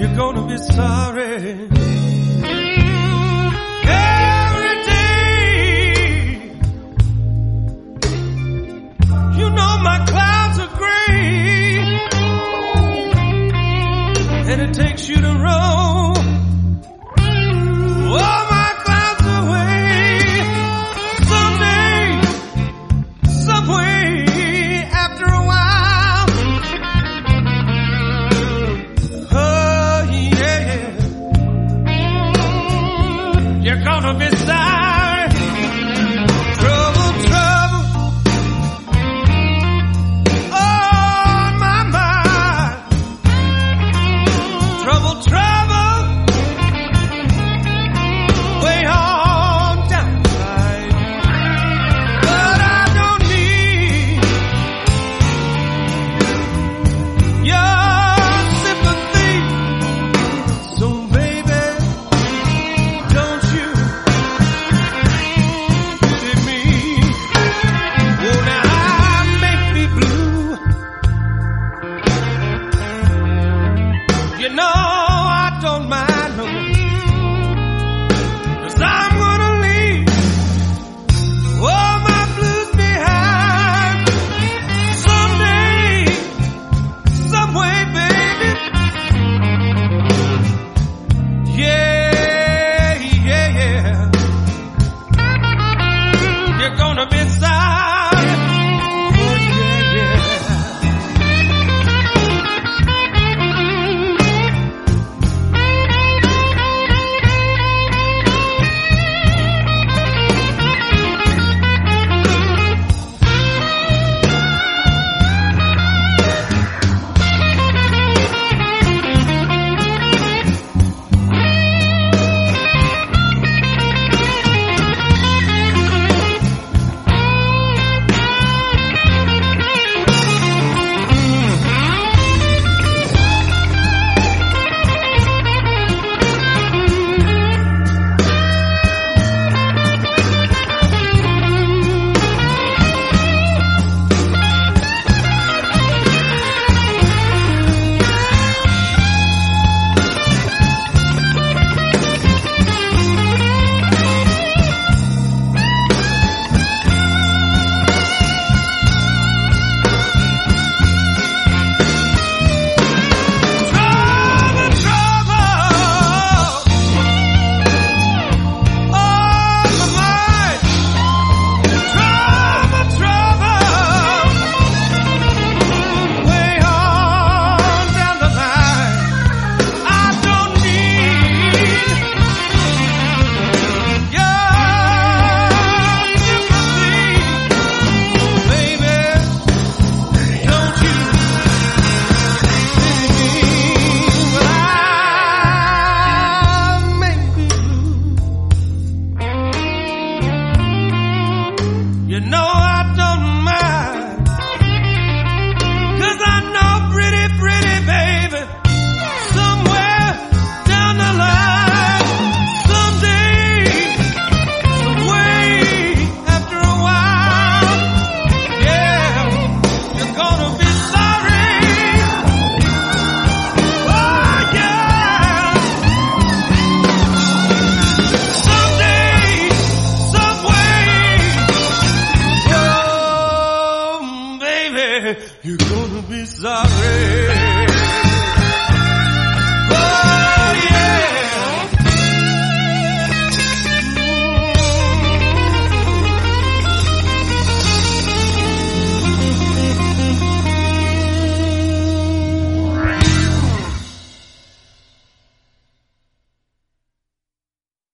You're gonna be sorry. Every day, you know my clouds are gray, and it takes you to roll all my clouds away. Someday, some way, after a while, oh yeah, you're gonna be sorry. Trouble, trouble on my mind. Trouble, trouble way on down the line. But I don't need your sympathy. So baby, don't you pity me. Oh, now I make me blue. You know